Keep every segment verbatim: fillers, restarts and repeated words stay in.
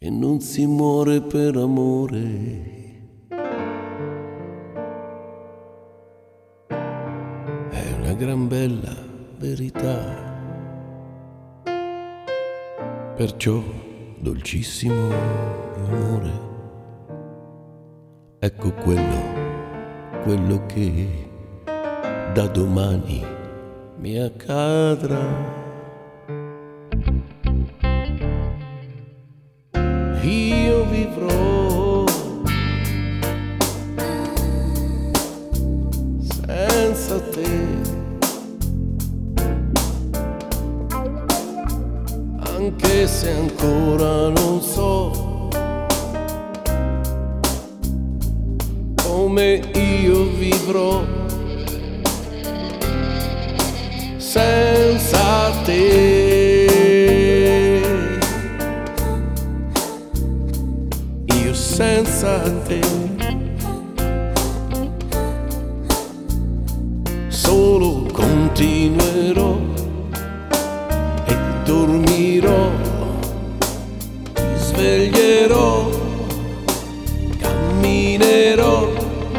e non si muore per amore. È una gran bella verità. Perciò, dolcissimo mio amore, ecco quello, quello che da domani mi accadrà. Io vivrò senza te, anche se ancora non so come io vivrò senza te. Io senza te solo continuerò e dormirò, mi sveglierò, camminerò,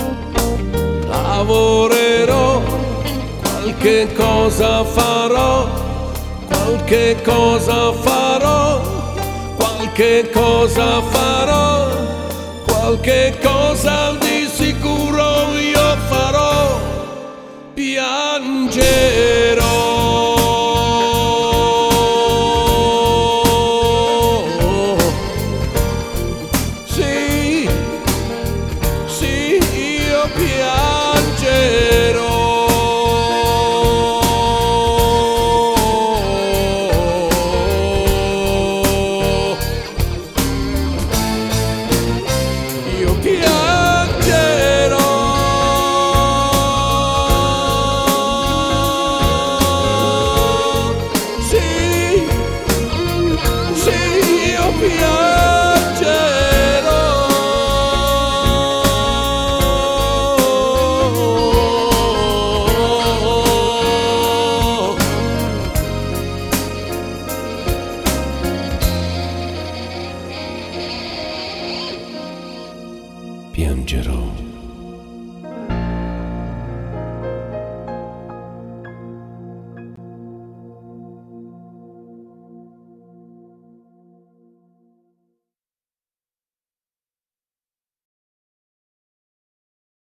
lavorerò, qualche cosa farò, qualche cosa farò, qualche cosa farò, qualche cosa di sicuro io farò. Piangere